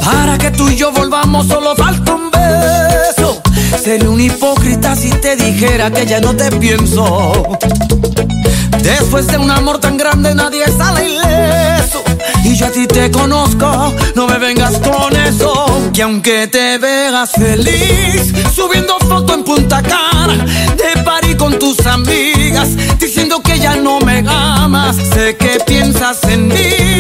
Para que tú y yo volvamos solo falta un beso. Sería un hipócrita si te dijera que ya no te pienso. Después de un amor tan grande nadie sale ileso. Y yo a ti te conozco, no me vengas con eso. Que aunque te veas feliz subiendo foto en Punta Cana, de party con tus amigas, diciendo que ya no me amas, sé que piensas en mí,